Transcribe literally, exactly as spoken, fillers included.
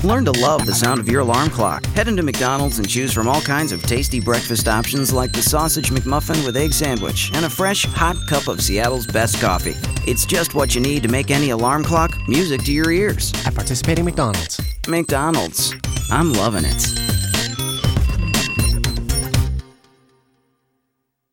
Learn to love the sound of your alarm clock. Head into McDonald's and choose from all kinds of tasty breakfast options like the Sausage McMuffin with egg sandwich and a fresh, hot cup of Seattle's best coffee. It's just what you need to make any alarm clock music to your ears. At participating McDonald's. McDonald's. I'm loving it.